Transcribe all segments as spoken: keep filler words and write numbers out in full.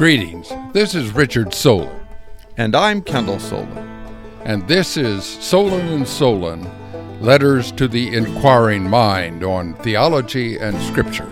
Greetings. This is Richard Solon. And I'm Kendall Solon. And this is Solon and Solon, Letters to the Inquiring Mind on Theology and Scripture.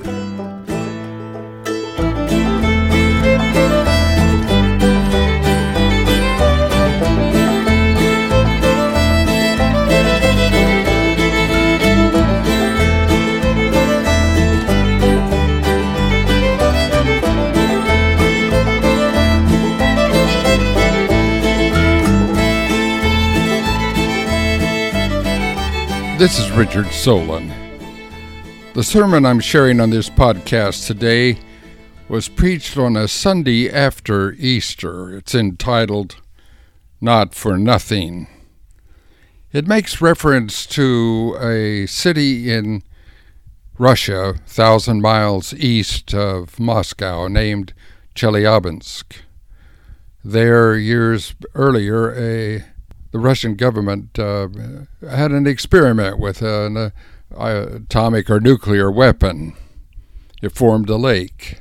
This is Richard Solon. The sermon I'm sharing on this podcast today was preached on a Sunday after Easter. It's entitled, Not for Nothing. It makes reference to a city in Russia, a thousand miles east of Moscow, named Chelyabinsk. There, years earlier, a The Russian government uh, had an experiment with an uh, atomic or nuclear weapon. It formed a lake.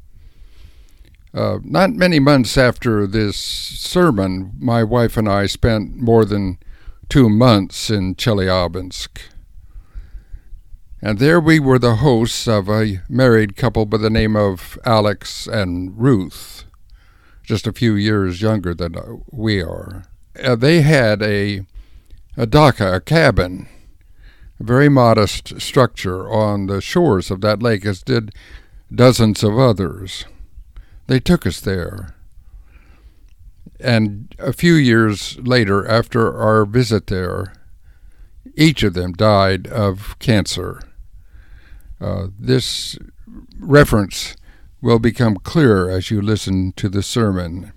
Uh, not many months after this sermon, my wife and I spent more than two months in Chelyabinsk. And there we were the hosts of a married couple by the name of Alex and Ruth, just a few years younger than we are. Uh, they had a, a dacha, a cabin, a very modest structure on the shores of that lake, as did dozens of others. They took us there. And a few years later, after our visit there, each of them died of cancer. Uh, this reference will become clear as you listen to the sermon.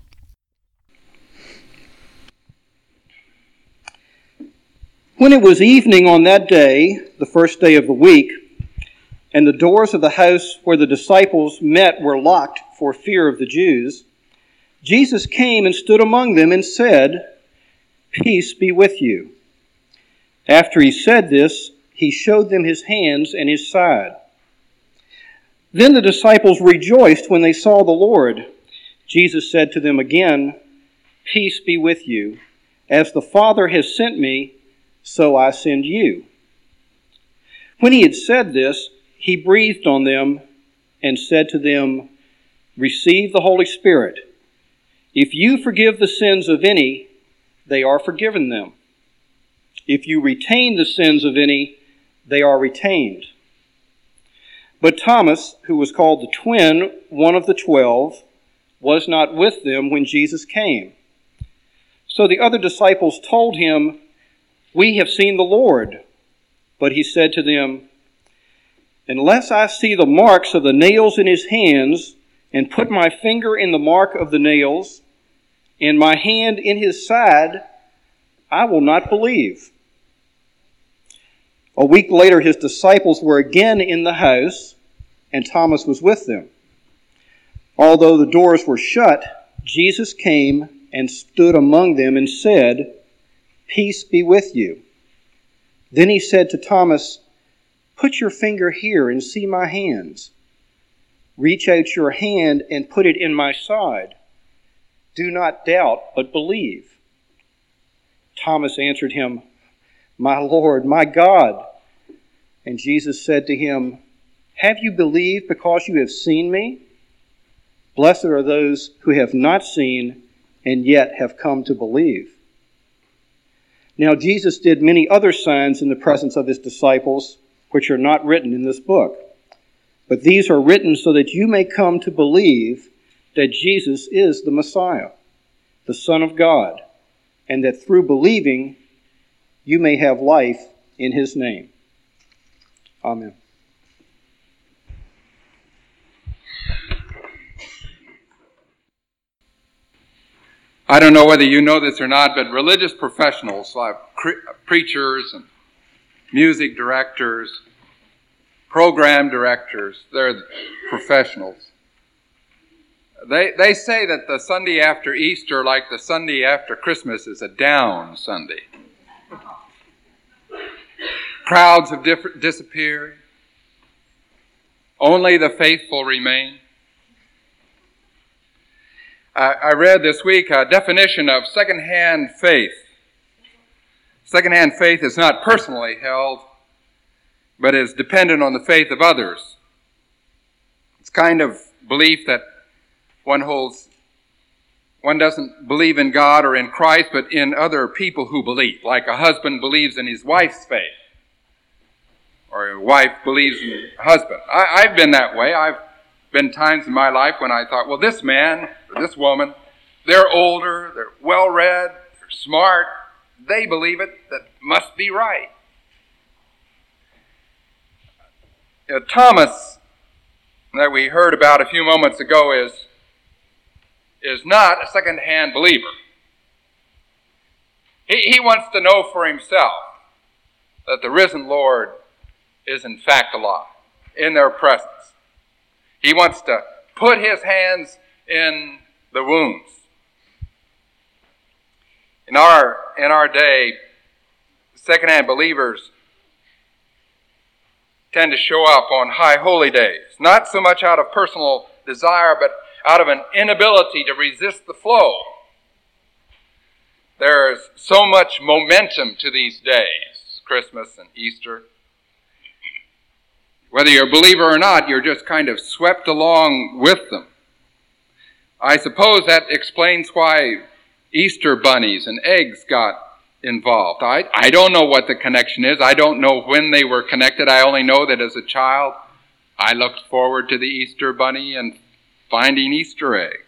When it was evening on that day, the first day of the week, and the doors of the house where the disciples met were locked for fear of the Jews, Jesus came and stood among them and said, "Peace be with you." After he said this, he showed them his hands and his side. Then the disciples rejoiced when they saw the Lord. Jesus said to them again, "Peace be with you. As the Father has sent me, so I send you." When he had said this, he breathed on them and said to them, "Receive the Holy Spirit. If you forgive the sins of any, they are forgiven them. If you retain the sins of any, they are retained." But Thomas, who was called the twin, one of the twelve, was not with them when Jesus came. So the other disciples told him, "We have seen the Lord." But he said to them, "Unless I see the marks of the nails in his hands, and put my finger in the mark of the nails, and my hand in his side, I will not believe." A week later, his disciples were again in the house, and Thomas was with them. Although the doors were shut, Jesus came and stood among them and said, "Peace be with you." Then he said to Thomas, "Put your finger here and see my hands. Reach out your hand and put it in my side. Do not doubt, but believe." Thomas answered him, "My Lord, my God." And Jesus said to him, "Have you believed because you have seen me? Blessed are those who have not seen and yet have come to believe." Now Jesus did many other signs in the presence of his disciples, which are not written in this book. But these are written so that you may come to believe that Jesus is the Messiah, the Son of God, and that through believing you may have life in his name. Amen. I don't know whether you know this or not, but religious professionals like cre- preachers and music directors, program directors, they're professionals. They they say that the Sunday after Easter, like the Sunday after Christmas, is a down Sunday. Crowds have diff- disappeared. Only the faithful remain. I, I read this week a definition of secondhand faith. Secondhand faith is not personally held, but is dependent on the faith of others. It's kind of belief that one holds, one doesn't believe in God or in Christ, but in other people who believe, like a husband believes in his wife's faith, or a wife believes in her husband. I, I've been that way. I've been times in my life when I thought, well, this man or this woman, they're older, they're well-read, they're smart, they believe it, that must be right. Uh, Thomas, that we heard about a few moments ago, is, is not a second-hand believer. He, he wants to know for himself that the risen Lord is in fact alive, in their presence. He wants to put his hands in the wounds. In our, in our day, second-hand believers tend to show up on high holy days, not so much out of personal desire, but out of an inability to resist the flow. There's so much momentum to these days, Christmas and Easter. Whether you're a believer or not, you're just kind of swept along with them. I suppose that explains why Easter bunnies and eggs got involved. I, I don't know what the connection is. I don't know when they were connected. I only know that as a child, I looked forward to the Easter bunny and finding Easter eggs.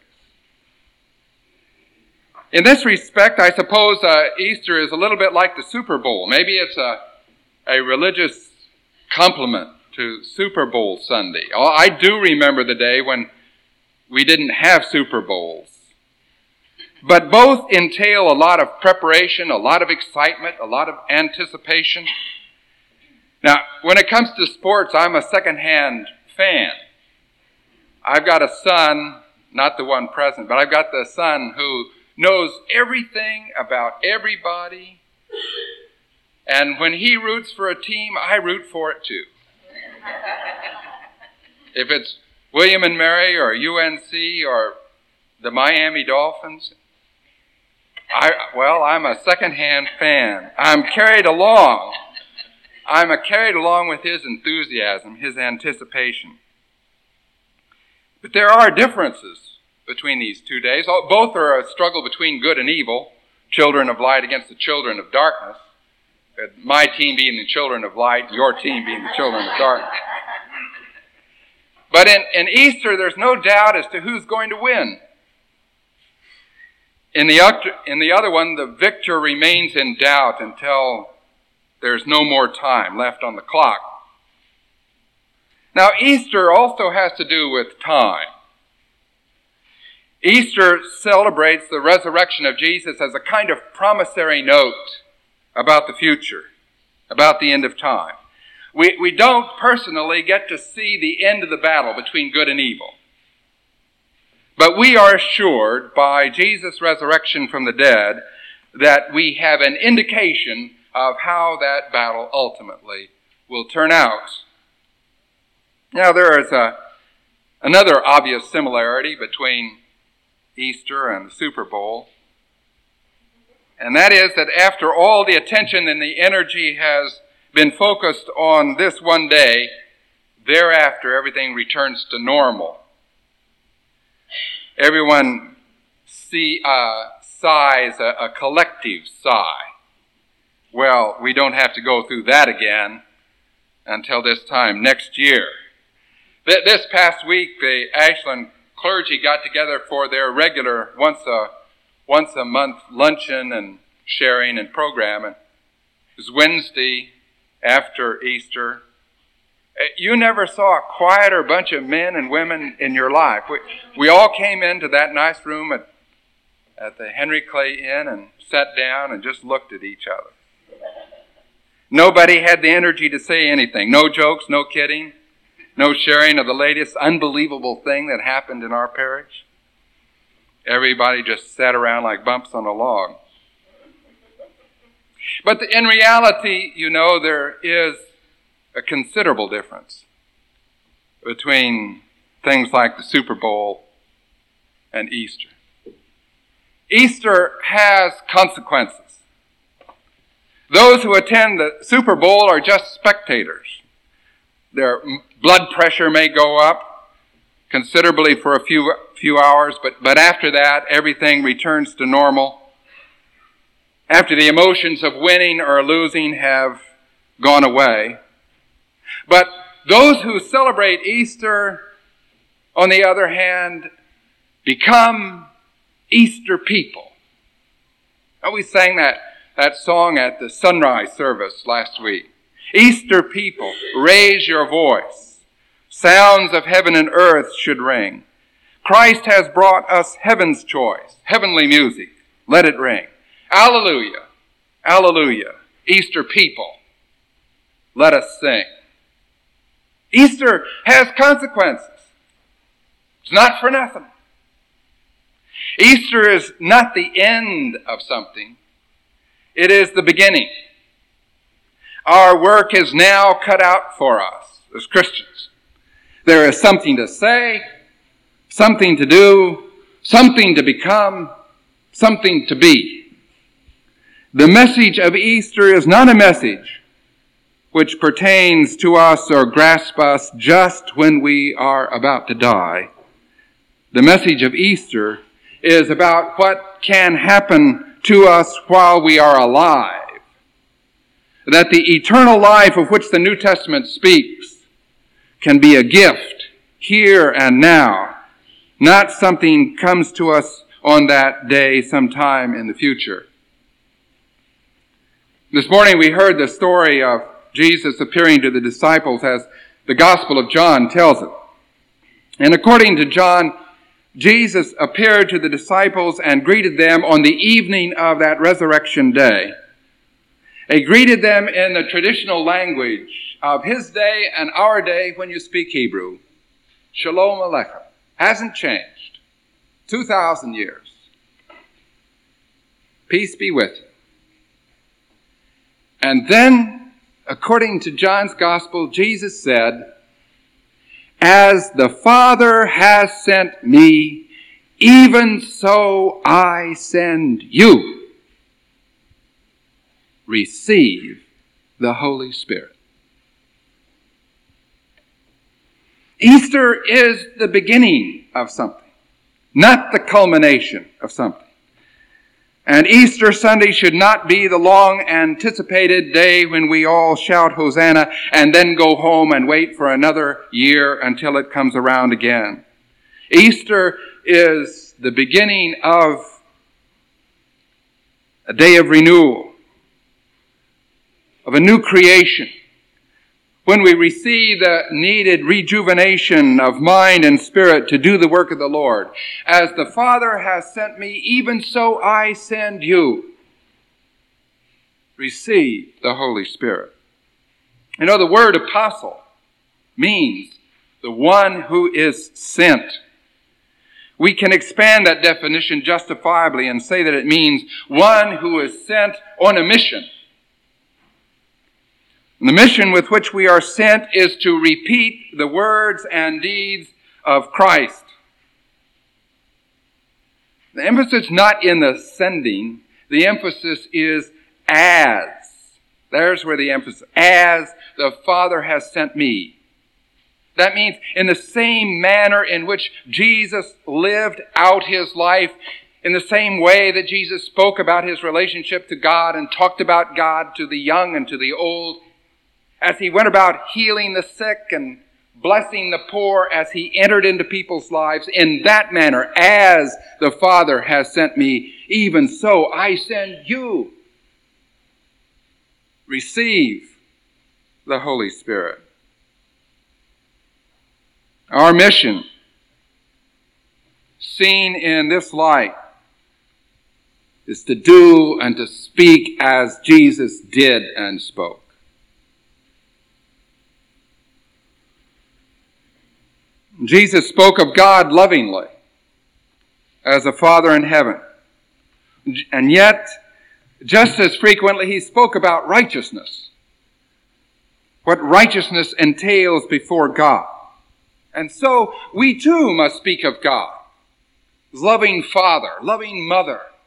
In this respect, I suppose uh, Easter is a little bit like the Super Bowl. Maybe it's a, a religious complement to Super Bowl Sunday. Oh, I do remember the day when we didn't have Super Bowls. But both entail a lot of preparation, a lot of excitement, a lot of anticipation. Now, when it comes to sports, I'm a second-hand fan. I've got a son, not the one present, but I've got the son who knows everything about everybody. And when he roots for a team, I root for it too. If it's William and Mary or U N C or the Miami Dolphins, I, well, I'm a second-hand fan. I'm carried along. I'm a carried along with his enthusiasm, his anticipation. But there are differences between these two days. Both are a struggle between good and evil, children of light against the children of darkness. My team being the children of light, your team being the children of darkness. But in, in Easter, there's no doubt as to who's going to win. In the, in the other one, the victor remains in doubt until there's no more time left on the clock. Now, Easter also has to do with time. Easter celebrates the resurrection of Jesus as a kind of promissory note about the future, about the end of time. We, we don't personally get to see the end of the battle between good and evil. But we are assured by Jesus' resurrection from the dead that we have an indication of how that battle ultimately will turn out. Now, there is a, another obvious similarity between Easter and the Super Bowl, and that is that after all the attention and the energy has been focused on this one day, thereafter everything returns to normal. Everyone see, uh, sighs a, a collective sigh. Well, we don't have to go through that again until this time next year. Th- this past week, the Ashland clergy got together for their regular once a once a month luncheon and sharing and program. And it was Wednesday after Easter. You never saw a quieter bunch of men and women in your life. We, we all came into that nice room at, at the Henry Clay Inn and sat down and just looked at each other. Nobody had the energy to say anything. No jokes, no kidding, no sharing of the latest unbelievable thing that happened in our parish. Everybody just sat around like bumps on a log. But the, in reality, you know, there is a considerable difference between things like the Super Bowl and Easter. Easter has consequences. Those who attend the Super Bowl are just spectators. Their blood pressure may go up considerably for a few few hours, but, but after that, everything returns to normal. After the emotions of winning or losing have gone away. But those who celebrate Easter, on the other hand, become Easter people. Now, we sang that, that song at the sunrise service last week. Easter people, raise your voice. Sounds of heaven and earth should ring. Christ has brought us heaven's choice, heavenly music. Let it ring. Alleluia, alleluia. Easter people, let us sing. Easter has consequences. It's not for nothing. Easter is not the end of something. It is the beginning. Our work is now cut out for us as Christians. There is something to say, something to do, something to become, something to be. The message of Easter is not a message which pertains to us or grasps us just when we are about to die. The message of Easter is about what can happen to us while we are alive. That the eternal life of which the New Testament speaks can be a gift here and now, not something comes to us on that day sometime in the future. This morning we heard the story of Jesus appearing to the disciples as the Gospel of John tells it. And according to John, Jesus appeared to the disciples and greeted them on the evening of that resurrection day. He greeted them in the traditional language of his day and our day when you speak Hebrew. Shalom Aleichem. Hasn't changed. Two thousand years. Peace be with you. And then, according to John's Gospel, Jesus said, "As the Father has sent me, even so I send you. Receive the Holy Spirit." Easter is the beginning of something, not the culmination of something. And Easter Sunday should not be the long anticipated day when we all shout Hosanna and then go home and wait for another year until it comes around again. Easter is the beginning of a day of renewal, of a new creation, when we receive the needed rejuvenation of mind and spirit to do the work of the Lord. As the Father has sent me, even so I send you. Receive the Holy Spirit. You know, the word apostle means the one who is sent. We can expand that definition justifiably and say that it means one who is sent on a mission. The mission with which we are sent is to repeat the words and deeds of Christ. The emphasis not in the sending, the emphasis is as. There's where the emphasis, as the Father has sent me. That means in the same manner in which Jesus lived out his life, in the same way that Jesus spoke about his relationship to God and talked about God to the young and to the old, as he went about healing the sick and blessing the poor, as he entered into people's lives, in that manner, as the Father has sent me, even so I send you. Receive the Holy Spirit. Our mission, seen in this light, is to do and to speak as Jesus did and spoke. Jesus spoke of God lovingly as a Father in heaven. And yet, just as frequently, he spoke about righteousness, what righteousness entails before God. And so, we too must speak of God as loving Father, loving Mother,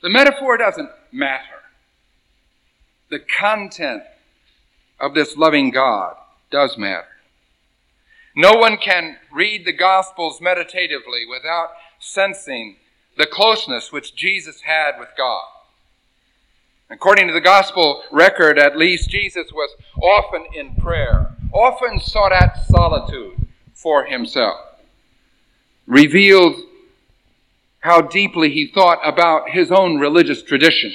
The metaphor doesn't matter. The content of this loving God does matter. No one can read the Gospels meditatively without sensing the closeness which Jesus had with God. According to the Gospel record, at least, Jesus was often in prayer, often sought out solitude for himself, revealed how deeply he thought about his own religious tradition.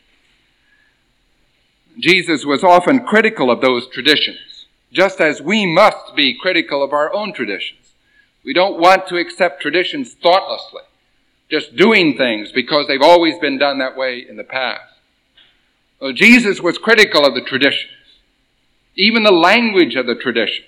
Jesus was often critical of those traditions, just as we must be critical of our own traditions. We don't want to accept traditions thoughtlessly, just doing things because they've always been done that way in the past. Well, Jesus was critical of the traditions, even the language of the tradition.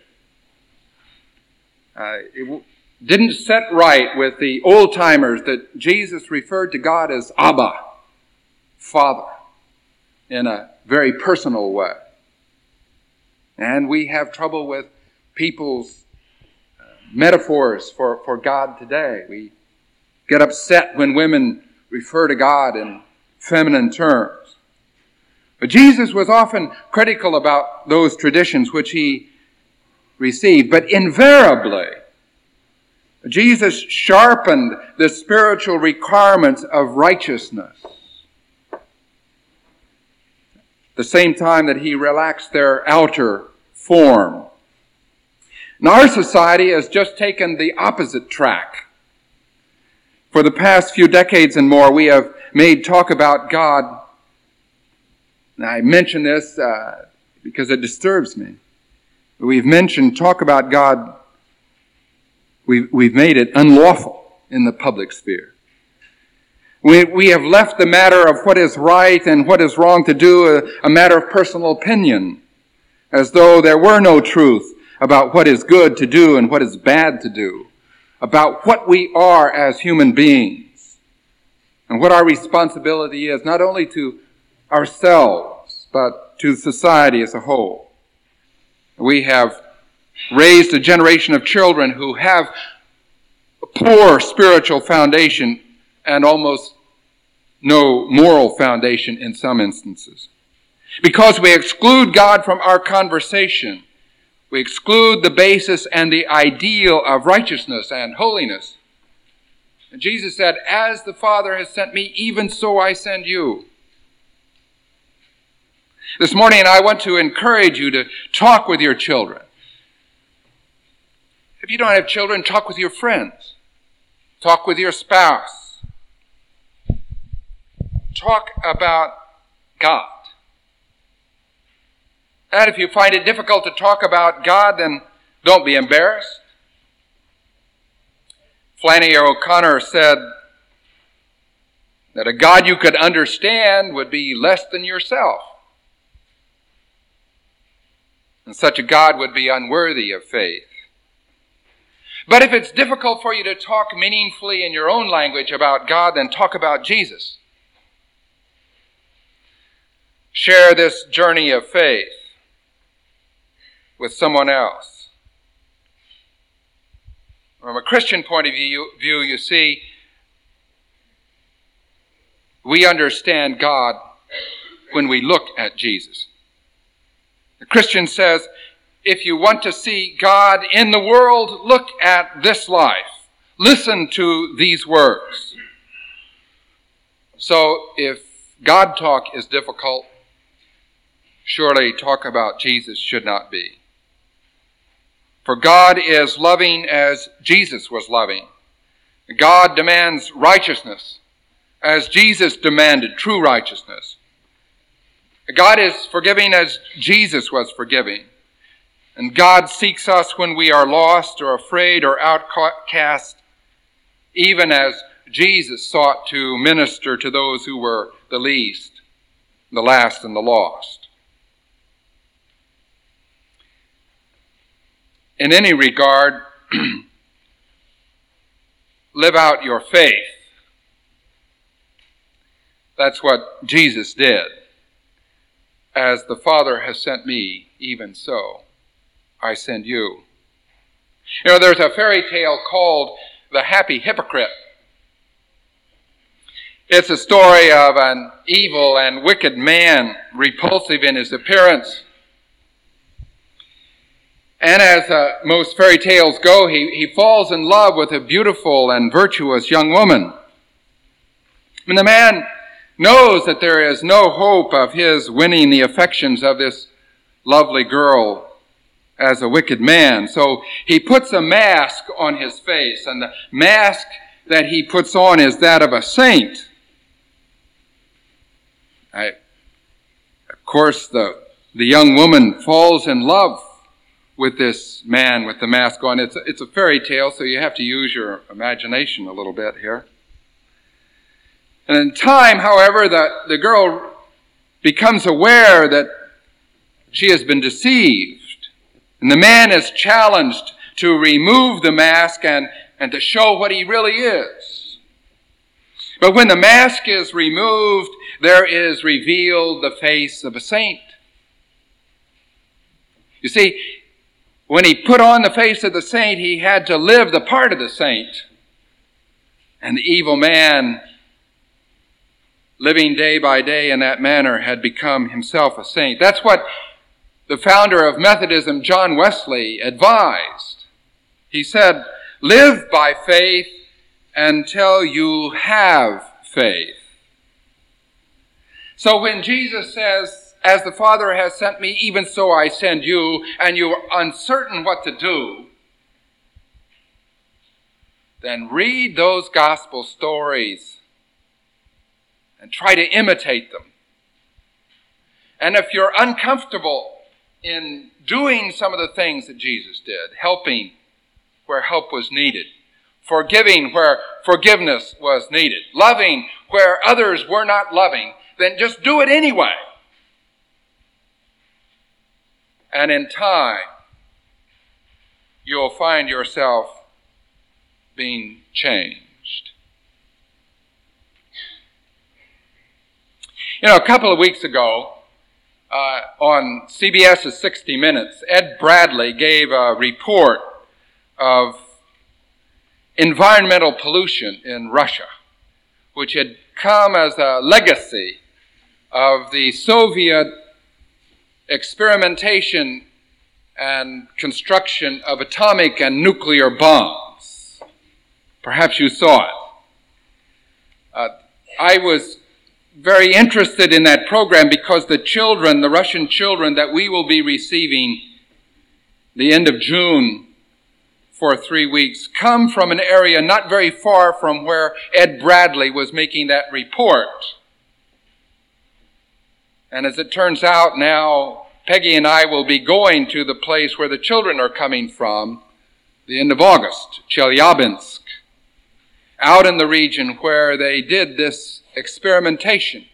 Uh, it w- didn't set right with the old-timers that Jesus referred to God as Abba, Father, in a very personal way. And we have trouble with people's uh, metaphors for, for God today. We get upset when women refer to God in feminine terms. But Jesus was often critical about those traditions which he received. But invariably, Jesus sharpened the spiritual requirements of righteousness, the same time that he relaxed their outer form. And our society has just taken the opposite track. For the past few decades and more, we have made talk about God. And I mention this uh, because it disturbs me. We've mentioned talk about God. We've, we've made it unlawful in the public sphere. We, we have left the matter of what is right and what is wrong to do a, a matter of personal opinion, as though there were no truth about what is good to do and what is bad to do, about what we are as human beings, and what our responsibility is, not only to ourselves, but to society as a whole. We have raised a generation of children who have a poor spiritual foundation and almost no moral foundation in some instances. Because we exclude God from our conversation, we exclude the basis and the ideal of righteousness and holiness. And Jesus said, "As the Father has sent me, even so I send you." This morning I want to encourage you to talk with your children. If you don't have children, talk with your friends. Talk with your spouse. Talk about God. And if you find it difficult to talk about God, then don't be embarrassed. Flannery O'Connor said that a God you could understand would be less than yourself. And such a God would be unworthy of faith. But if it's difficult for you to talk meaningfully in your own language about God, then talk about Jesus. Share this journey of faith with someone else. From a Christian point of view, view, you see, we understand God when we look at Jesus. The Christian says, if you want to see God in the world, look at this life. Listen to these words. So if God talk is difficult, surely talk about Jesus should not be. For God is loving as Jesus was loving. God demands righteousness as Jesus demanded true righteousness. God is forgiving as Jesus was forgiving. And God seeks us when we are lost or afraid or outcast, even as Jesus sought to minister to those who were the least, the last, and the lost. In any regard, live out your faith. That's what Jesus did. As the Father has sent me, even so I send you. You know, there's a fairy tale called The Happy Hypocrite. It's a story of an evil and wicked man, repulsive in his appearance. And as uh, most fairy tales go, he, he falls in love with a beautiful and virtuous young woman. And the man knows that there is no hope of his winning the affections of this lovely girl as a wicked man. So he puts a mask on his face, and the mask that he puts on is that of a saint. I, of course, the, the young woman falls in love with this man with the mask on. It's a, it's a fairy tale, so you have to use your imagination a little bit here. And in time, however, the, the girl becomes aware that she has been deceived. And the man is challenged to remove the mask and, and to show what he really is. But when the mask is removed, there is revealed the face of a saint. You see, when he put on the face of the saint, he had to live the part of the saint. And the evil man, living day by day in that manner, had become himself a saint. That's what the founder of Methodism, John Wesley, advised. He said, live by faith until you have faith. So when Jesus says, as the Father has sent me, even so I send you, and you are uncertain what to do, then read those gospel stories and try to imitate them. And if you're uncomfortable in doing some of the things that Jesus did, helping where help was needed, forgiving where forgiveness was needed, loving where others were not loving, then just do it anyway. And in time, you'll find yourself being changed. You know, a couple of weeks ago, uh, on C B S's sixty minutes, Ed Bradley gave a report of environmental pollution in Russia, which had come as a legacy of the Soviet experimentation and construction of atomic and nuclear bombs. Perhaps you saw it. Uh, I was very interested in that program because the children, the Russian children that we will be receiving the end of June for three weeks, come from an area not very far from where Ed Bradley was making that report. And as it turns out now, Peggy and I will be going to the place where the children are coming from the end of August, Chelyabinsk, out in the region where they did this experimentation.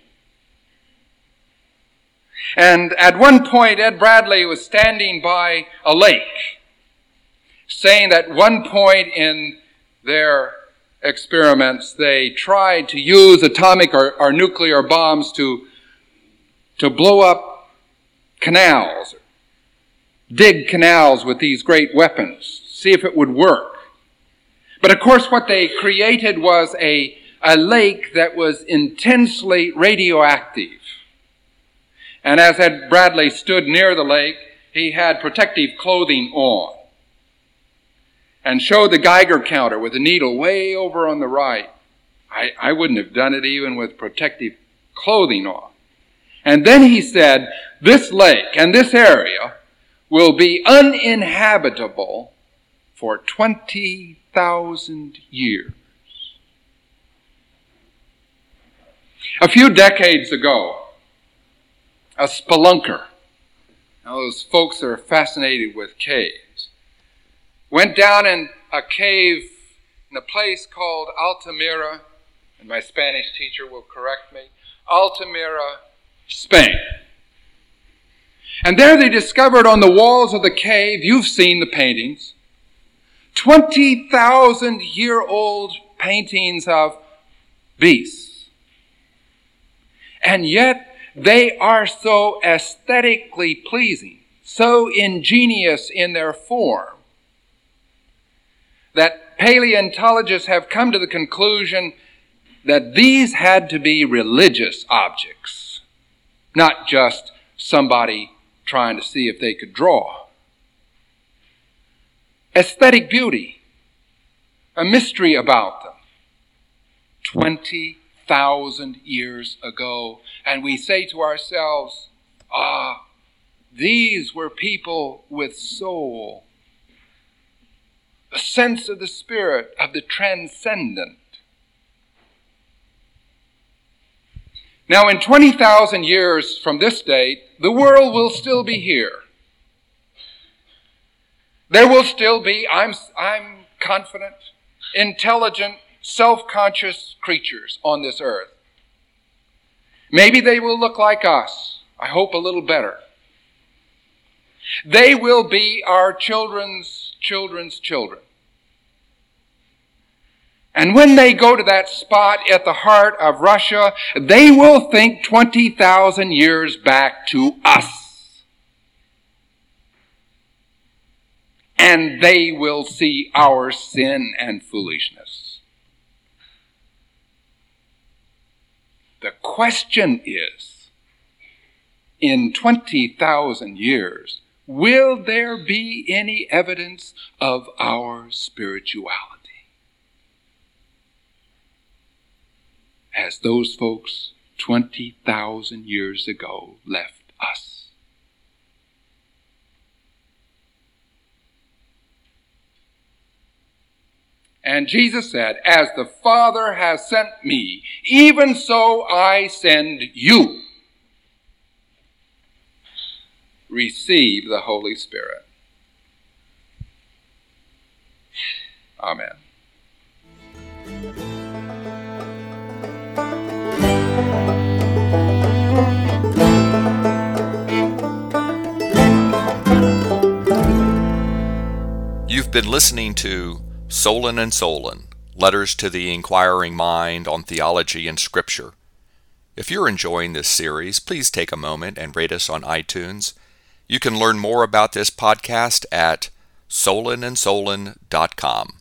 And at one point, Ed Bradley was standing by a lake, saying that one point in their experiments, they tried to use atomic or, or nuclear bombs to, to blow up canals, dig canals with these great weapons, see if it would work. But of course what they created was a, a lake that was intensely radioactive. And as Ed Bradley stood near the lake, he had protective clothing on and showed the Geiger counter with the needle way over on the right. I, I wouldn't have done it even with protective clothing on. And then he said, this lake and this area will be uninhabitable for twenty thousand years. A few decades ago, a spelunker, now those folks are fascinated with caves, went down in a cave in a place called Altamira, and my Spanish teacher will correct me, Altamira, Spain. And there they discovered on the walls of the cave, you've seen the paintings, twenty thousand year old paintings of beasts. And yet they are so aesthetically pleasing, so ingenious in their form, that paleontologists have come to the conclusion that these had to be religious objects, not just somebody trying to see if they could draw. Aesthetic beauty, a mystery about them. twenty thousand years ago, and we say to ourselves, ah, these were people with soul, a sense of the spirit, of the transcendent. Now, in twenty thousand years from this date, the world will still be here. There will still be, I'm, I'm confident, intelligent, self-conscious creatures on this earth. Maybe they will look like us. I hope a little better. They will be our children's children's children. And when they go to that spot at the heart of Russia, they will think twenty thousand years back to us. And they will see our sin and foolishness. The question is, in twenty thousand years, will there be any evidence of our spirituality? As those folks twenty thousand years ago left us. And Jesus said, as the Father has sent me, even so I send you. Receive the Holy Spirit. Amen. You've been listening to Solon and Solon, Letters to the Inquiring Mind on Theology and Scripture. If you're enjoying this series, please take a moment and rate us on iTunes. You can learn more about this podcast at solon and solon dot com.